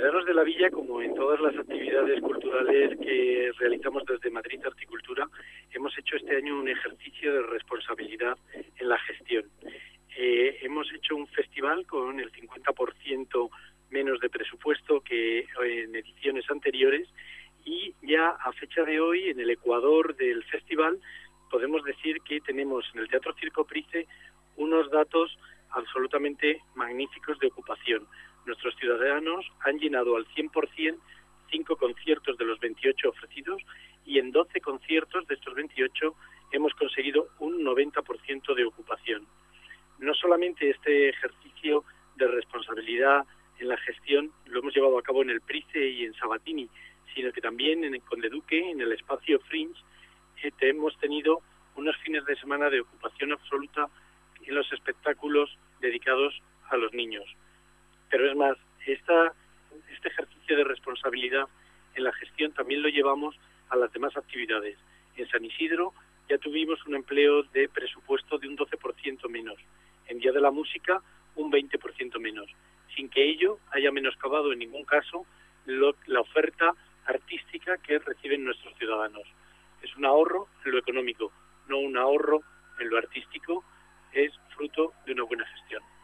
Ciudadanos de la Villa, como en todas las actividades culturales que realizamos desde Madrid Articultura, hemos hecho este año un ejercicio de responsabilidad en la gestión. Hemos hecho un festival con el 50% menos de presupuesto que en ediciones anteriores, y ya a fecha de hoy, en el ecuador del festival, podemos decir que tenemos en el Teatro Circo Price unos datos absolutamente magníficos de ocupación. Nuestros ciudadanos han llenado al 100% 5 conciertos de los 28 ofrecidos, y en 12 conciertos de estos 28 hemos conseguido un 90% de ocupación. No solamente este ejercicio de responsabilidad en la gestión lo hemos llevado a cabo en el Price y en Sabatini, sino que también en el Conde Duque, en el espacio Fringe, hemos tenido unos fines de semana de ocupación absoluta en los espectáculos dedicados a los niños. Pero es más, este ejercicio de responsabilidad en la gestión también lo llevamos a las demás actividades. En San Isidro ya tuvimos un empleo de presupuesto de un 12% menos. En Día de la Música, un 20% menos. Sin que ello haya menoscabado en ningún caso la oferta artística que reciben nuestros ciudadanos. Es un ahorro en lo económico, no un ahorro en lo artístico. Es fruto de una buena gestión.